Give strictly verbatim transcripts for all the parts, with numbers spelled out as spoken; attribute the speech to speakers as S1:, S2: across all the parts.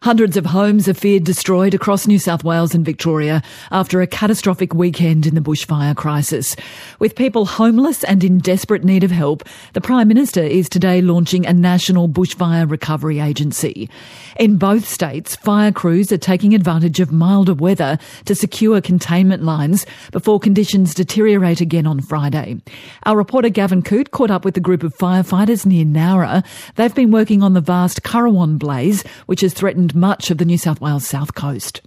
S1: Hundreds of homes are feared destroyed across New South Wales and Victoria after a catastrophic weekend in the bushfire crisis. With people homeless and in desperate need of help, the Prime Minister is today launching a national bushfire recovery agency. In both states, fire crews are taking advantage of milder weather to secure containment lines before conditions deteriorate again on Friday. Our reporter Gavin Coote caught up with a group of firefighters near Nowra. They've been working on the vast Currowan blaze, which has threatened much of the New South Wales south coast.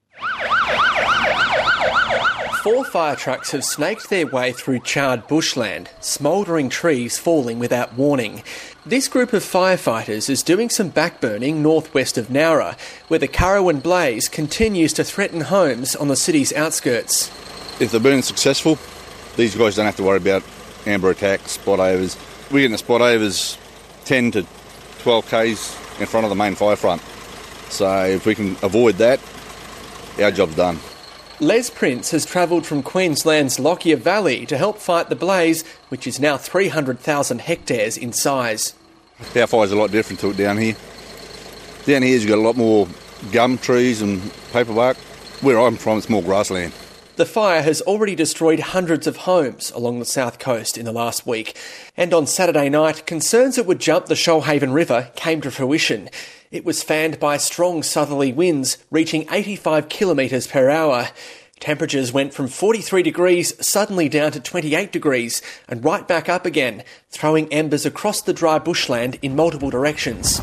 S2: Four fire trucks have snaked their way through charred bushland, smouldering trees falling without warning. This group of firefighters is doing some backburning northwest of Nowra, where the Currowan blaze continues to threaten homes on the city's outskirts.
S3: If they're being successful, these guys don't have to worry about amber attacks, spot overs. We're getting the spot overs ten to twelve kays in front of the main fire front. So if we can avoid that, our job's done.
S2: Les Prince has travelled from Queensland's Lockyer Valley to help fight the blaze, which is now three hundred thousand hectares in size.
S3: Our fire's a lot different to it down here. Down here you've got a lot more gum trees and paperbark. Where I'm from, it's more grassland.
S2: The fire has already destroyed hundreds of homes along the south coast in the last week. And on Saturday night, concerns it would jump the Shoalhaven River came to fruition. It was fanned by strong southerly winds, reaching eighty-five kilometres per hour. Temperatures went from forty-three degrees suddenly down to twenty-eight degrees and right back up again, throwing embers across the dry bushland in multiple directions.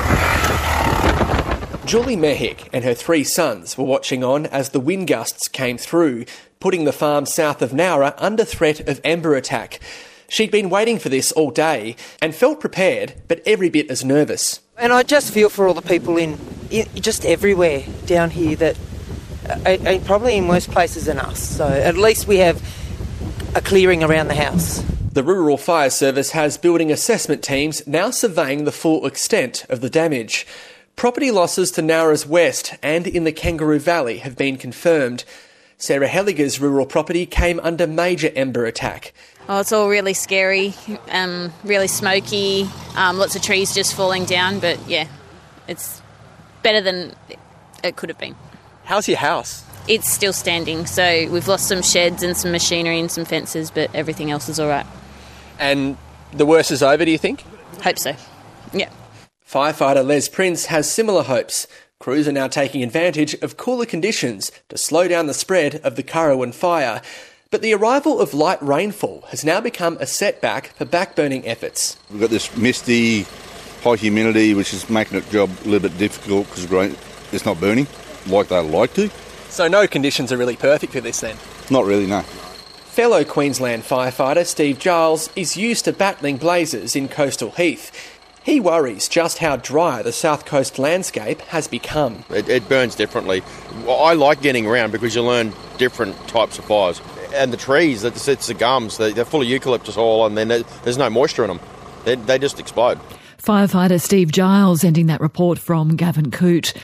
S2: Julie Mehick and her three sons were watching on as the wind gusts came through, putting the farm south of Nowra under threat of ember attack. She'd been waiting for this all day and felt prepared, but every bit as nervous.
S4: And I just feel for all the people in, in just everywhere down here that are, are probably in worse places than us. So at least we have a clearing around the house.
S2: The Rural Fire Service has building assessment teams now surveying the full extent of the damage. Property losses to Nowra's west and in the Kangaroo Valley have been confirmed. Sarah Helliger's rural property came under major ember attack.
S5: Oh, it's all really scary, um, really smoky, um, lots of trees just falling down, but yeah, it's better than it could have been.
S2: How's your house?
S5: It's still standing, so we've lost some sheds and some machinery and some fences, but everything else is all right.
S2: And the worst is over, do you think?
S5: Hope so, yeah.
S2: Firefighter Les Prince has similar hopes. Crews are now taking advantage of cooler conditions to slow down the spread of the Currowan fire. But the arrival of light rainfall has now become a setback for backburning efforts.
S3: We've got this misty, high humidity, which is making the job a little bit difficult because it's not burning like they'd like to.
S2: So no conditions are really perfect for this then?
S3: Not really, no.
S2: Fellow Queensland firefighter Steve Giles is used to battling blazes in coastal Heath. He worries just how dry the south coast landscape has become.
S6: It, it burns differently. I like getting around because you learn different types of fires. And the trees, it's, it's the gums, they're full of eucalyptus oil and then there's no moisture in them. They, they just explode.
S1: Firefighter Steve Giles ending that report from Gavin Coote.